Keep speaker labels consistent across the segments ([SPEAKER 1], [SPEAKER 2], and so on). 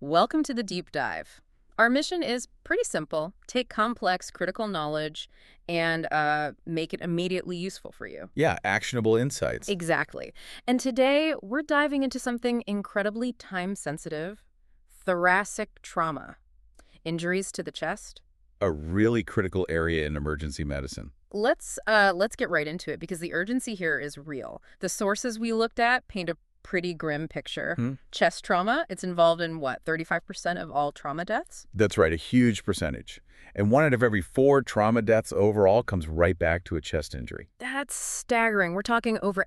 [SPEAKER 1] Welcome to the deep dive. Our mission is pretty simple. Take complex critical knowledge and make it immediately useful for you.
[SPEAKER 2] Yeah, actionable insights.
[SPEAKER 1] Exactly. And today we're diving into something incredibly time-sensitive, thoracic trauma. Injuries to the chest.
[SPEAKER 2] A really critical area in emergency medicine.
[SPEAKER 1] Let's get right into it because the urgency here is real. The sources we looked at paint a pretty grim picture.
[SPEAKER 2] Hmm?
[SPEAKER 1] Chest trauma, it's involved in what, 35% of all trauma deaths?
[SPEAKER 2] That's right, a huge percentage. And 1 out of every 4 trauma deaths overall comes right back to a chest injury.
[SPEAKER 1] That's staggering. We're talking over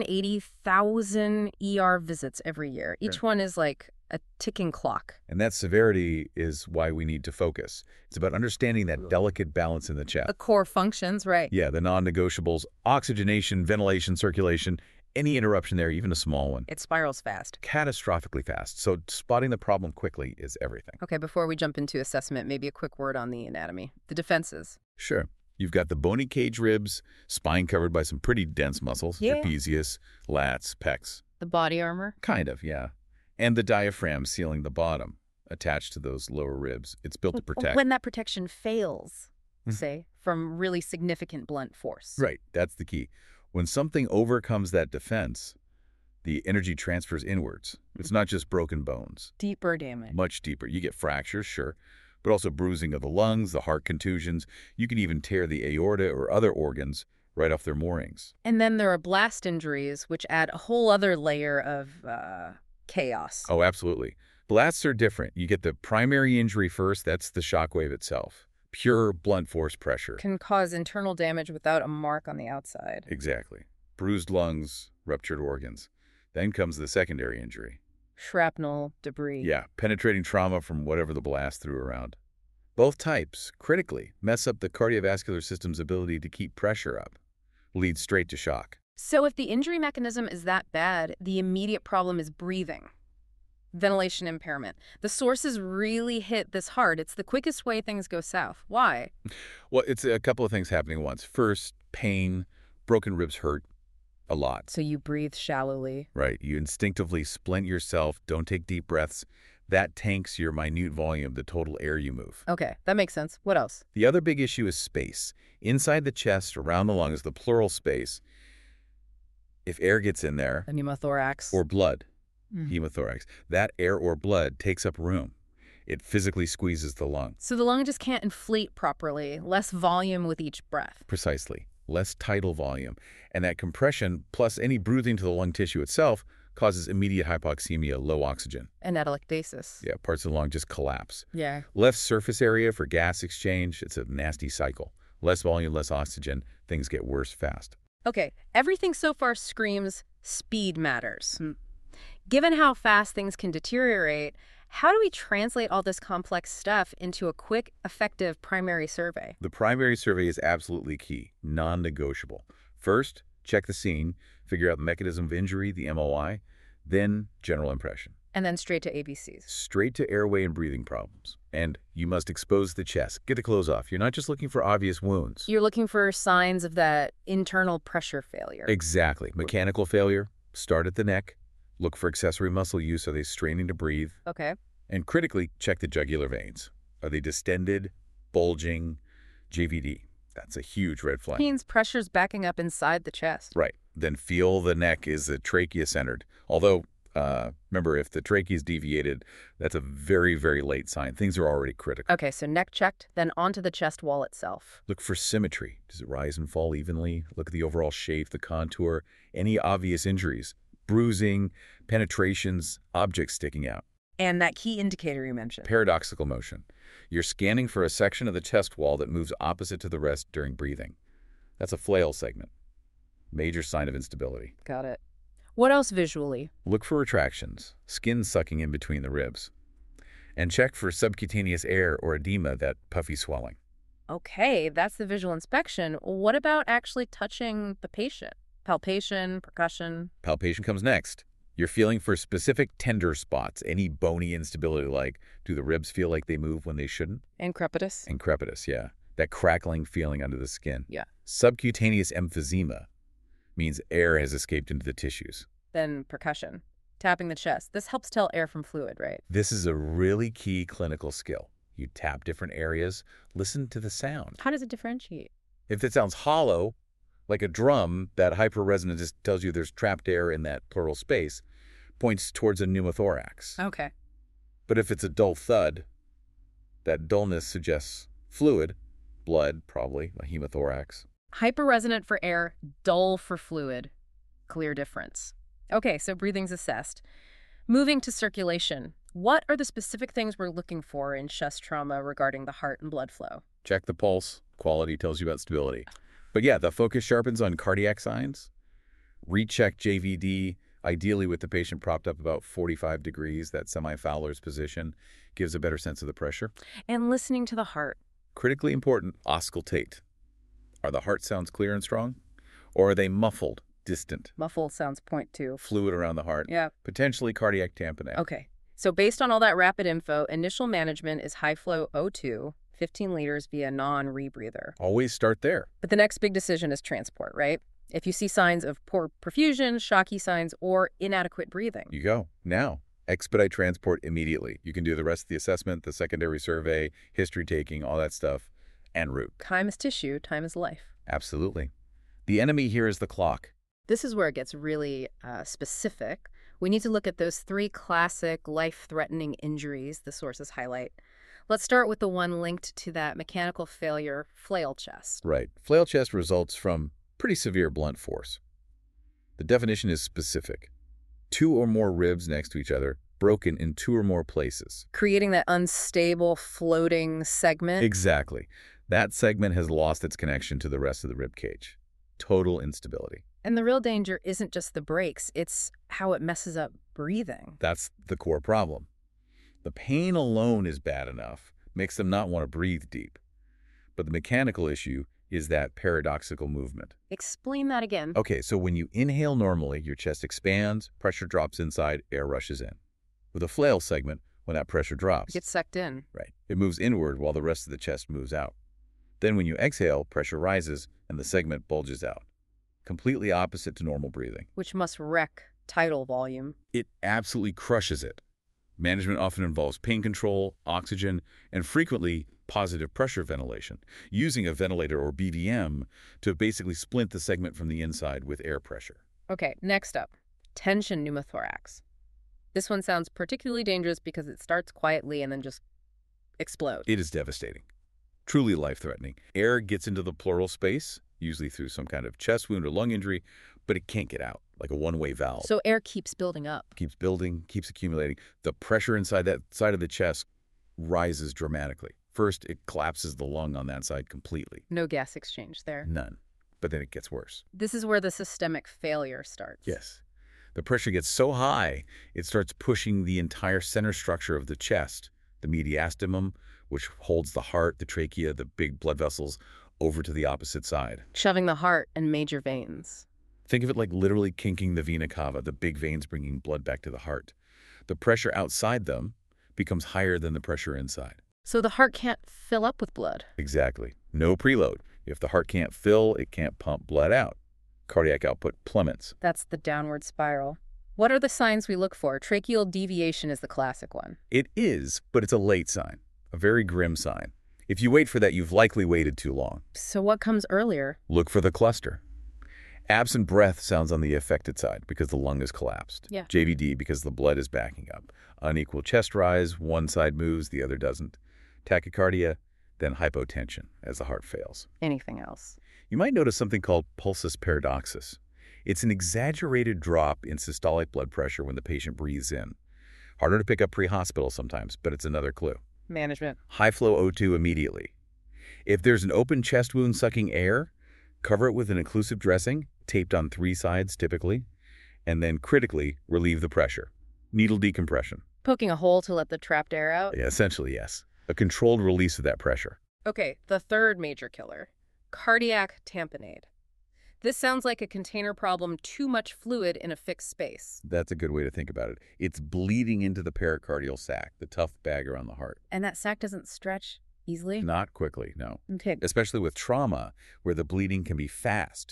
[SPEAKER 1] 880,000 ER visits every year. Each one is like a ticking clock.
[SPEAKER 2] And that severity is why we need to focus. It's about understanding that delicate balance in the chest.
[SPEAKER 1] The core functions, right?
[SPEAKER 2] Yeah, the non-negotiables, oxygenation, ventilation, circulation, any interruption there, even a small one.
[SPEAKER 1] It spirals fast.
[SPEAKER 2] Catastrophically fast. So spotting the problem quickly is everything.
[SPEAKER 1] Okay, before we jump into assessment, maybe a quick word on the anatomy. The defenses.
[SPEAKER 2] Sure. You've got the bony cage ribs, spine covered by some pretty dense muscles,
[SPEAKER 1] Yeah.
[SPEAKER 2] trapezius, lats, pecs.
[SPEAKER 1] The body armor.
[SPEAKER 2] Kind of, yeah. And the diaphragm sealing the bottom, attached to those lower ribs. It's built to protect.
[SPEAKER 1] When that protection fails,
[SPEAKER 2] Mhm.
[SPEAKER 1] say, from really significant blunt force.
[SPEAKER 2] Right, that's the key. When something overcomes that defense, the energy transfers inwards. It's not just broken bones.
[SPEAKER 1] Deeper damage.
[SPEAKER 2] Much deeper. You get fractures, sure, but also bruising of the lungs, the heart contusions. You can even tear the aorta or other organs right off their moorings.
[SPEAKER 1] And then there are blast injuries, which add a whole other layer of chaos.
[SPEAKER 2] Oh, absolutely. Blasts are different. You get the primary injury first. That's the shockwave itself. Pure blunt force pressure.
[SPEAKER 1] Can cause internal damage without a mark on the outside.
[SPEAKER 2] Exactly. Bruised lungs, ruptured organs. Then comes the secondary injury.
[SPEAKER 1] Shrapnel, debris.
[SPEAKER 2] Yeah, penetrating trauma from whatever the blast threw around. Both types, critically, mess up the cardiovascular system's ability to keep pressure up. Lead straight to shock.
[SPEAKER 1] So if the injury mechanism is that bad, the immediate problem is breathing. Ventilation impairment. The sources really hit this hard. It's the quickest way things go south. Why?
[SPEAKER 2] Well, it's a couple of things happening at once. First, pain, broken ribs hurt a lot.
[SPEAKER 1] So you breathe shallowly.
[SPEAKER 2] Right. You instinctively splint yourself, don't take deep breaths. That tanks your minute volume, the total air you move.
[SPEAKER 1] Okay, that makes sense. What else?
[SPEAKER 2] The other big issue is space. Inside the chest, around the lungs, the pleural space. If air gets in there,
[SPEAKER 1] The pneumothorax.
[SPEAKER 2] or blood,
[SPEAKER 1] Mm.
[SPEAKER 2] hemothorax, that air or blood takes up room. It physically squeezes the lung.
[SPEAKER 1] So the lung just can't inflate properly. Less volume with each breath.
[SPEAKER 2] Precisely. Less tidal volume. And that compression, plus any bruising to the lung tissue itself, causes immediate hypoxemia, low oxygen.
[SPEAKER 1] And atelectasis.
[SPEAKER 2] Yeah, parts of the lung just collapse.
[SPEAKER 1] Yeah.
[SPEAKER 2] Less surface area for gas exchange. It's a nasty cycle. Less volume, less oxygen. Things get worse fast.
[SPEAKER 1] Okay, everything so far screams speed matters. Given how fast things can deteriorate, how do we translate all this complex stuff into a quick, effective primary survey?
[SPEAKER 2] The primary survey is absolutely key, non-negotiable. First, check the scene, figure out the mechanism of injury, the MOI, then general impression.
[SPEAKER 1] And then straight to ABCs.
[SPEAKER 2] Straight to airway and breathing problems. And you must expose the chest. Get the clothes off. You're not just looking for obvious wounds.
[SPEAKER 1] You're looking for signs of that internal pressure failure.
[SPEAKER 2] Exactly. Mechanical failure. Start at the neck. Look for accessory muscle use. Are they straining to breathe?
[SPEAKER 1] Okay.
[SPEAKER 2] And critically, check the jugular veins. Are they distended, bulging, JVD? That's a huge red flag.
[SPEAKER 1] Means pressure's backing up inside the chest.
[SPEAKER 2] Right. Then feel the neck. Is the trachea centered? Although, remember, if the trachea is deviated, that's a very, very late sign. Things are already critical.
[SPEAKER 1] Okay, so neck checked, then onto the chest wall itself.
[SPEAKER 2] Look for symmetry. Does it rise and fall evenly? Look at the overall shape, the contour, any obvious injuries, bruising, penetrations, objects sticking out.
[SPEAKER 1] And that key indicator you mentioned.
[SPEAKER 2] Paradoxical motion. You're scanning for a section of the chest wall that moves opposite to the rest during breathing. That's a flail segment. Major sign of instability.
[SPEAKER 1] Got it. What else visually?
[SPEAKER 2] Look for retractions, skin sucking in between the ribs. And check for subcutaneous air or edema, that puffy swelling.
[SPEAKER 1] Okay, that's the visual inspection. What about actually touching the patient? Palpation, percussion?
[SPEAKER 2] Palpation comes next. You're feeling for specific tender spots, any bony instability, like do the ribs feel like they move when they shouldn't?
[SPEAKER 1] And crepitus?
[SPEAKER 2] And crepitus, yeah. That crackling feeling under the skin.
[SPEAKER 1] Yeah.
[SPEAKER 2] Subcutaneous emphysema means air has escaped into the tissues.
[SPEAKER 1] Then percussion. Tapping the chest. This helps tell air from fluid, right?
[SPEAKER 2] This is a really key clinical skill. You tap different areas, listen to the sound.
[SPEAKER 1] How does it differentiate?
[SPEAKER 2] If it sounds hollow, like a drum, that hyperresonance tells you there's trapped air in that pleural space, points towards a pneumothorax.
[SPEAKER 1] Okay.
[SPEAKER 2] But if it's a dull thud, that dullness suggests fluid, blood, probably, a hemothorax.
[SPEAKER 1] Hyperresonant for air, dull for fluid. Clear difference. Okay, so breathing's assessed. Moving to circulation. What are the specific things we're looking for in chest trauma regarding the heart and blood flow?
[SPEAKER 2] Check the pulse. Quality tells you about stability. But yeah, the focus sharpens on cardiac signs. Recheck JVD, ideally with the patient propped up about 45 degrees, that semi-Fowler's position, gives a better sense of the pressure.
[SPEAKER 1] And listening to the heart.
[SPEAKER 2] Critically important, auscultate. Are the heart sounds clear and strong? Or are they muffled, distant?
[SPEAKER 1] Muffled sounds point to.
[SPEAKER 2] Fluid around the heart.
[SPEAKER 1] Yeah.
[SPEAKER 2] Potentially cardiac tamponade.
[SPEAKER 1] Okay. So based on all that rapid info, initial management is high-flow O2, 15 liters via non-rebreather.
[SPEAKER 2] Always start there.
[SPEAKER 1] But the next big decision is transport, right? If you see signs of poor perfusion, shocky signs, or inadequate breathing.
[SPEAKER 2] You go. Now, expedite transport immediately. You can do the rest of the assessment, the secondary survey, history taking, all that stuff, en route.
[SPEAKER 1] Time is tissue, time is life.
[SPEAKER 2] Absolutely. The enemy here is the clock.
[SPEAKER 1] This is where it gets really specific. We need to look at those 3 classic life-threatening injuries the sources highlight. Let's start with the one linked to that mechanical failure, flail chest.
[SPEAKER 2] Right. Flail chest results from pretty severe blunt force. The definition is specific. 2 or more ribs next to each other, broken in 2 or more places.
[SPEAKER 1] Creating that unstable, floating segment.
[SPEAKER 2] Exactly. That segment has lost its connection to the rest of the rib cage. Total instability.
[SPEAKER 1] And the real danger isn't just the breaks, it's how it messes up breathing.
[SPEAKER 2] That's the core problem. The pain alone is bad enough, makes them not want to breathe deep. But the mechanical issue is that paradoxical movement.
[SPEAKER 1] Explain that again.
[SPEAKER 2] Okay, so when you inhale normally, your chest expands, pressure drops inside, air rushes in. With a flail segment, when that pressure drops,
[SPEAKER 1] It gets sucked in.
[SPEAKER 2] right, it moves inward while the rest of the chest moves out. Then when you exhale, pressure rises and the segment bulges out. Completely opposite to normal breathing.
[SPEAKER 1] Which must wreck tidal volume.
[SPEAKER 2] It absolutely crushes it. Management often involves pain control, oxygen, and frequently positive pressure ventilation, using a ventilator or BVM to basically splint the segment from the inside with air pressure.
[SPEAKER 1] Okay, next up, tension pneumothorax. This one sounds particularly dangerous because it starts quietly and then just explodes.
[SPEAKER 2] It is devastating. Truly life-threatening. Air gets into the pleural space, usually through some kind of chest wound or lung injury, but it can't get out, like a one-way valve.
[SPEAKER 1] So air keeps building up.
[SPEAKER 2] Keeps building, keeps accumulating. The pressure inside that side of the chest rises dramatically. First, it collapses the lung on that side completely.
[SPEAKER 1] No gas exchange there.
[SPEAKER 2] None. But then it gets worse.
[SPEAKER 1] This is where the systemic failure starts.
[SPEAKER 2] Yes. The pressure gets so high, it starts pushing the entire center structure of the chest, the mediastinum, which holds the heart, the trachea, the big blood vessels, over to the opposite side.
[SPEAKER 1] Shoving the heart and major veins.
[SPEAKER 2] Think of it like literally kinking the vena cava, the big veins bringing blood back to the heart. The pressure outside them becomes higher than the pressure inside.
[SPEAKER 1] So the heart can't fill up with blood.
[SPEAKER 2] Exactly. No preload. If the heart can't fill, it can't pump blood out. Cardiac output plummets.
[SPEAKER 1] That's the downward spiral. What are the signs we look for? Tracheal deviation is the classic one.
[SPEAKER 2] It is, but it's a late sign, a very grim sign. If you wait for that, you've likely waited too long.
[SPEAKER 1] So what comes earlier?
[SPEAKER 2] Look for the cluster. Absent breath sounds on the affected side because the lung is collapsed.
[SPEAKER 1] Yeah.
[SPEAKER 2] JVD because the blood is backing up. Unequal chest rise, one side moves, the other doesn't. Tachycardia, then hypotension as the heart fails.
[SPEAKER 1] Anything else?
[SPEAKER 2] You might notice something called pulsus paradoxus. It's an exaggerated drop in systolic blood pressure when the patient breathes in. Harder to pick up pre-hospital sometimes, but it's another clue.
[SPEAKER 1] Management.
[SPEAKER 2] High flow O2 immediately. If there's an open chest wound sucking air, cover it with an occlusive dressing, taped on 3 sides typically, and then critically relieve the pressure. Needle decompression.
[SPEAKER 1] Poking a hole to let the trapped air out?
[SPEAKER 2] Yeah, essentially, yes. A controlled release of that pressure.
[SPEAKER 1] Okay, the third major killer. Cardiac tamponade. This sounds like a container problem, too much fluid in a fixed space.
[SPEAKER 2] That's a good way to think about it. It's bleeding into the pericardial sac, the tough bag around the heart.
[SPEAKER 1] And that sac doesn't stretch easily?
[SPEAKER 2] Not quickly, no.
[SPEAKER 1] Okay.
[SPEAKER 2] Especially with trauma, where the bleeding can be fast.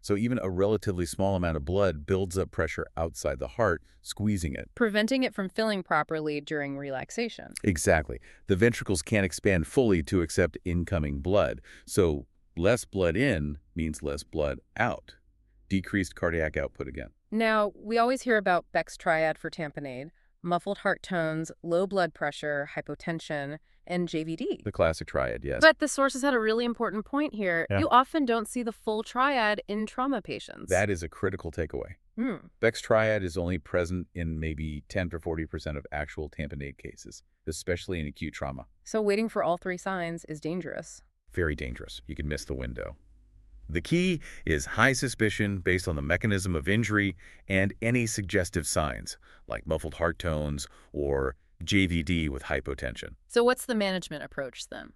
[SPEAKER 2] So even a relatively small amount of blood builds up pressure outside the heart, squeezing it.
[SPEAKER 1] Preventing it from filling properly during relaxation.
[SPEAKER 2] Exactly. The ventricles can't expand fully to accept incoming blood. So less blood in means less blood out. Decreased cardiac output again.
[SPEAKER 1] Now, we always hear about Beck's triad for tamponade: muffled heart tones, low blood pressure, hypotension, and JVD.
[SPEAKER 2] The classic triad, yes.
[SPEAKER 1] But the sources had a really important point here.
[SPEAKER 2] Yeah.
[SPEAKER 1] You often don't see the full triad in trauma patients.
[SPEAKER 2] That is a critical takeaway.
[SPEAKER 1] Hmm.
[SPEAKER 2] Beck's triad is only present in maybe 10 to 40% of actual tamponade cases, especially in acute trauma.
[SPEAKER 1] So waiting for all three signs is dangerous.
[SPEAKER 2] Very dangerous. You can miss the window. The key is high suspicion based on the mechanism of injury and any suggestive signs, like muffled heart tones or JVD with hypotension.
[SPEAKER 1] So what's the management approach then?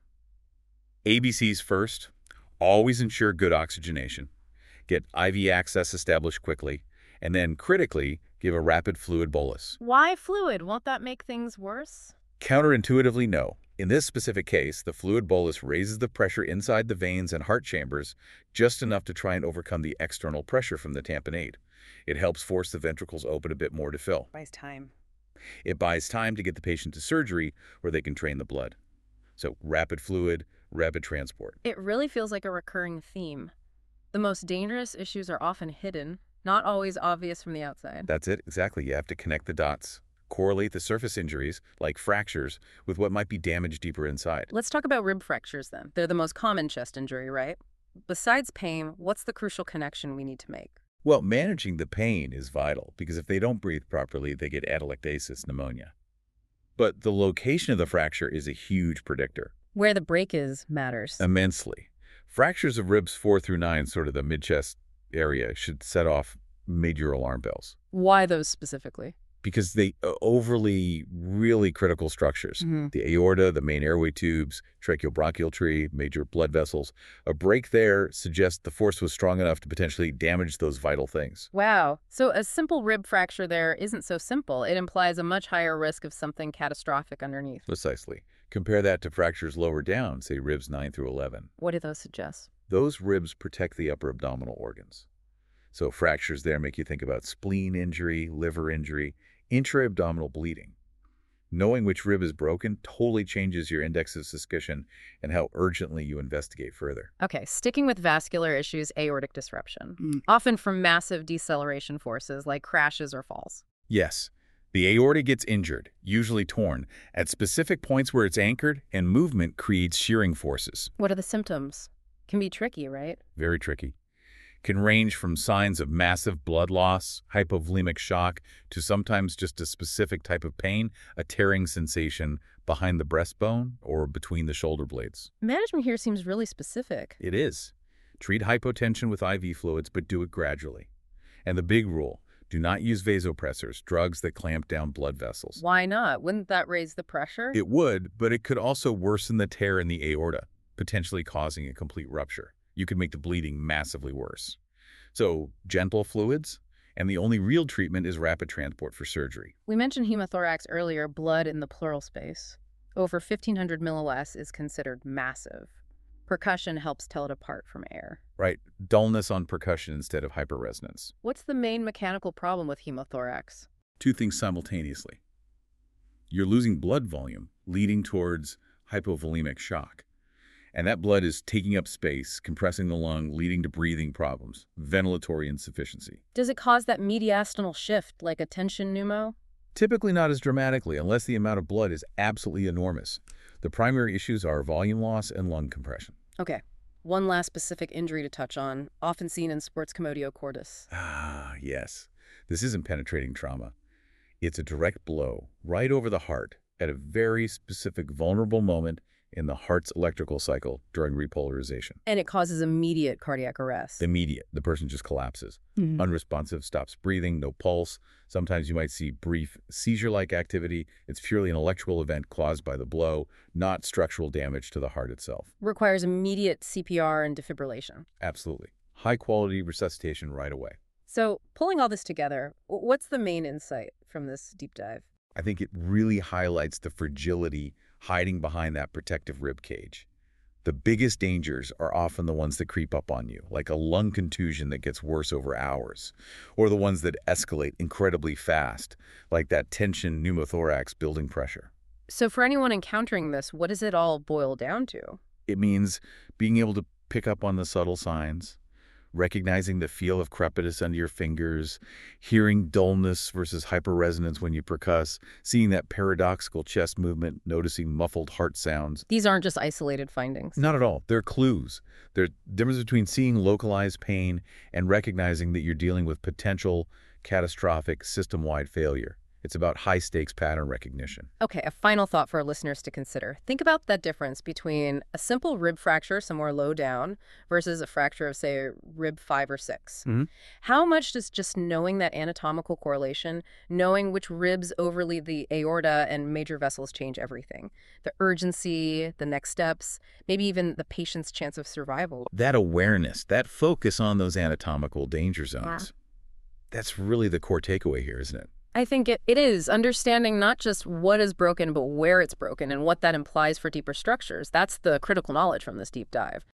[SPEAKER 2] ABCs first. Always ensure good oxygenation. Get IV access established quickly. And then, critically, give a rapid fluid bolus.
[SPEAKER 1] Why fluid? Won't that make things worse?
[SPEAKER 2] Counterintuitively, no. In this specific case, the fluid bolus raises the pressure inside the veins and heart chambers just enough to try and overcome the external pressure from the tamponade. It helps force the ventricles open a bit more to fill.
[SPEAKER 1] Buys time.
[SPEAKER 2] It buys time to get the patient to surgery where they can drain the blood. So rapid fluid, rapid transport.
[SPEAKER 1] It really feels like a recurring theme. The most dangerous issues are often hidden, not always obvious from the outside.
[SPEAKER 2] That's it, exactly. You have to connect the dots. Correlate the surface injuries, like fractures, with what might be damage deeper inside.
[SPEAKER 1] Let's talk about rib fractures then. They're the most common chest injury, right? Besides pain, what's the crucial connection we need to make?
[SPEAKER 2] Well, managing the pain is vital, because if they don't breathe properly, they get atelectasis pneumonia. But the location of the fracture is a huge predictor.
[SPEAKER 1] Where the break is matters.
[SPEAKER 2] Immensely. Fractures of ribs 4 through 9, sort of the mid-chest area, should set off major alarm bells.
[SPEAKER 1] Why those specifically?
[SPEAKER 2] Because they overly, really critical structures.
[SPEAKER 1] Mhm.
[SPEAKER 2] The aorta, the main airway tubes, tracheobronchial tree, major blood vessels. A break there suggests the force was strong enough to potentially damage those vital things.
[SPEAKER 1] Wow. So a simple rib fracture there isn't so simple. It implies a much higher risk of something catastrophic underneath.
[SPEAKER 2] Precisely. Compare that to fractures lower down, say ribs 9 through 11.
[SPEAKER 1] What do those suggest?
[SPEAKER 2] Those ribs protect the upper abdominal organs. So fractures there make you think about spleen injury, liver injury, intra-abdominal bleeding. Knowing which rib is broken totally changes your index of suspicion and how urgently you investigate further.
[SPEAKER 1] Okay, sticking with vascular issues, aortic disruption, often from massive deceleration forces like crashes or falls.
[SPEAKER 2] Yes, the aorta gets injured, usually torn, at specific points where it's anchored, and movement creates shearing forces.
[SPEAKER 1] What are the symptoms? Can be tricky, right?
[SPEAKER 2] Very tricky. Can range from signs of massive blood loss, hypovolemic shock, to sometimes just a specific type of pain, a tearing sensation behind the breastbone or between the shoulder blades.
[SPEAKER 1] Management here seems really specific.
[SPEAKER 2] It is. Treat hypotension with IV fluids, but do it gradually. And the big rule, do not use vasopressors, drugs that clamp down blood vessels.
[SPEAKER 1] Why not? Wouldn't that raise the pressure?
[SPEAKER 2] It would, but it could also worsen the tear in the aorta, potentially causing a complete rupture. You could make the bleeding massively worse. So, gentle fluids, and the only real treatment is rapid transport for surgery.
[SPEAKER 1] We mentioned hemothorax earlier, blood in the pleural space. Over 1,500 milliless is considered massive. Percussion helps tell it apart from air.
[SPEAKER 2] Right, dullness on percussion instead of hyperresonance.
[SPEAKER 1] What's the main mechanical problem with hemothorax?
[SPEAKER 2] Two things simultaneously. You're losing blood volume, leading towards hypovolemic shock. And that blood is taking up space, compressing the lung, leading to breathing problems, ventilatory insufficiency.
[SPEAKER 1] Does it cause that mediastinal shift, like a tension pneumo?
[SPEAKER 2] Typically not as dramatically, unless the amount of blood is absolutely enormous. The primary issues are volume loss and lung compression.
[SPEAKER 1] Okay. One last specific injury to touch on, often seen in sports commodio cordis.
[SPEAKER 2] Ah, yes. This isn't penetrating trauma. It's a direct blow right over the heart at a very specific vulnerable moment in the heart's electrical cycle during repolarization.
[SPEAKER 1] And it causes immediate cardiac arrest.
[SPEAKER 2] Immediate. The person just collapses. Unresponsive, stops breathing, no pulse. Sometimes you might see brief seizure-like activity. It's purely an electrical event caused by the blow, not structural damage to the heart itself.
[SPEAKER 1] Requires immediate CPR and defibrillation.
[SPEAKER 2] Absolutely. High-quality resuscitation right away.
[SPEAKER 1] So, pulling all this together, what's the main insight from this deep dive?
[SPEAKER 2] I think it really highlights the fragility hiding behind that protective rib cage. The biggest dangers are often the ones that creep up on you, like a lung contusion that gets worse over hours, or the ones that escalate incredibly fast, like that tension pneumothorax building pressure.
[SPEAKER 1] So for anyone encountering this, what does it all boil down to?
[SPEAKER 2] It means being able to pick up on the subtle signs, recognizing the feel of crepitus under your fingers, hearing dullness versus hyperresonance when you percuss, seeing that paradoxical chest movement, noticing muffled heart sounds.
[SPEAKER 1] These aren't just isolated findings.
[SPEAKER 2] Not at all. They're clues. There's a difference between seeing localized pain and recognizing that you're dealing with potential catastrophic system-wide failure. It's about high-stakes pattern recognition.
[SPEAKER 1] Okay, a final thought for our listeners to consider. Think about that difference between a simple rib fracture somewhere low down versus a fracture of, say, rib 5 or 6. How much does just knowing that anatomical correlation, knowing which ribs overlead the aorta and major vessels change everything? The urgency, the next steps, maybe even the patient's chance of survival.
[SPEAKER 2] That awareness, that focus on those anatomical danger zones, that's really the core takeaway here, isn't it?
[SPEAKER 1] I think it is understanding not just what is broken, but where it's broken and what that implies for deeper structures. That's the critical knowledge from this deep dive.